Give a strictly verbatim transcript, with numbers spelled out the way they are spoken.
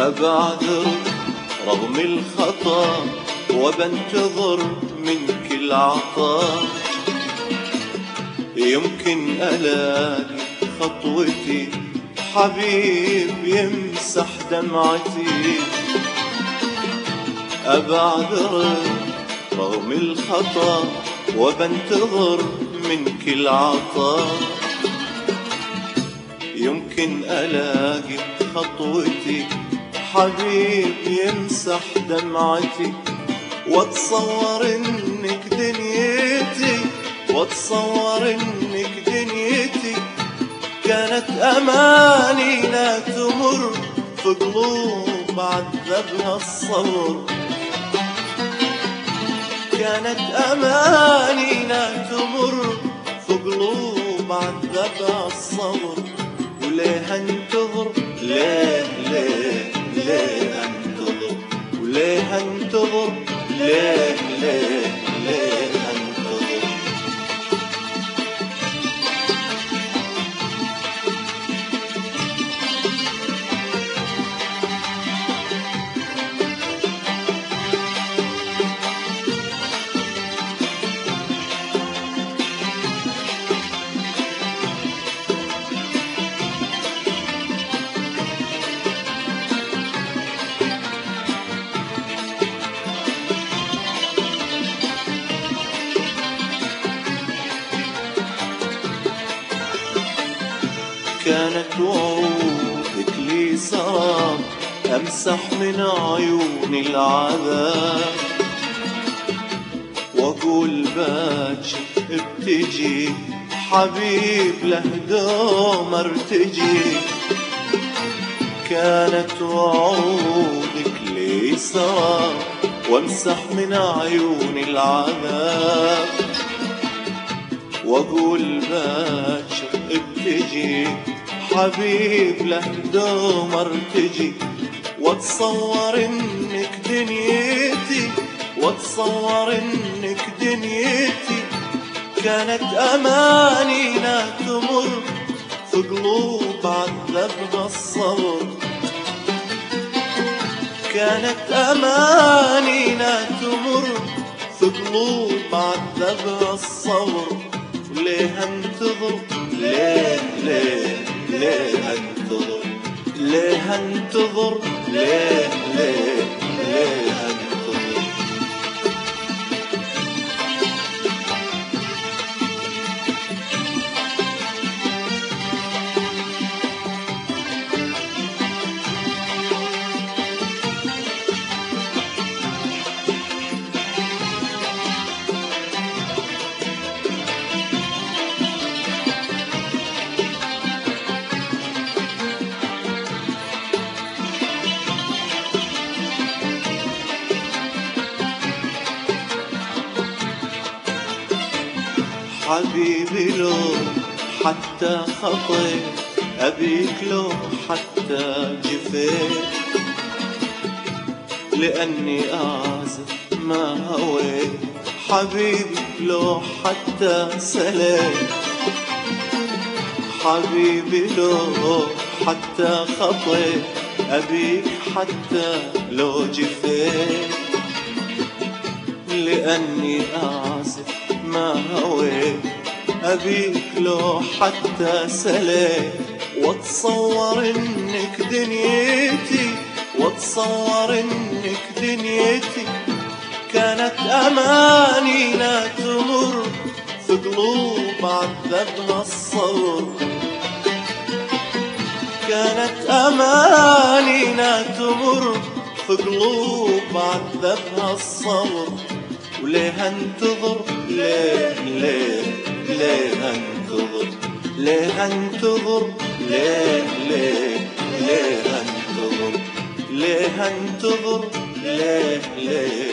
أبعذرك رغم الخطا وبنتظر منك العطاء. يمكن ألاقي خطوتي حبيب يمسح دمعتي. أبعذرك رغم الخطا وبنتظر منك العطاء. يمكن ألاقي خطوتي حبيب يمسح دمعتي. واتصور انك دنيتي واتصور انك دنيتي كانت امانينا تمر في قلوب عذبها الصبر. كانت امانينا تمر في قلوب عذبها الصبر. وليه انتظر ليه ليه ليه انتظر وليه انتظر ليه ليه ليه انتظر. كانت وعودك لي سراب أمسح من عيوني العذاب. وأقول باكر بتجي حبيب له دوم ارتجي. كانت وعودك لي سراب وامسح من عيوني العذاب. وأقول باكر بتجي حبيب له دوم ارتجي. واتصور انك دنيتي واتصور انك دنيتي كانت امانينا تمر في قلوب عذبها الصبر. كانت امانينا تمر في قلوب عذبها الصبر. ليه انتظر ليه ليه ليه انتظر ليه انتظر ليه ليه ليه انتظر. حبيبي لو حتى خطيت أبيك لو حتى جفيت. لأني أعزف ما هويت حبيبي لو حتى سليت. حبيبي لو حتى خطيت أبيك حتى لو جفيت. لأني أعزف ما هويت أبيك لو حتى سليت. واتصور انك دنيتي واتصور انك دنيتي كانت امانينا تمر في قلوب عذبها الصبر. كانت امانينا تمر في قلوب عذبها الصبر. وليه انتظر ليه ليه ليه انتظر ليه انتظر ليه ليه ليه انتظر ليه انتظر ليه ليه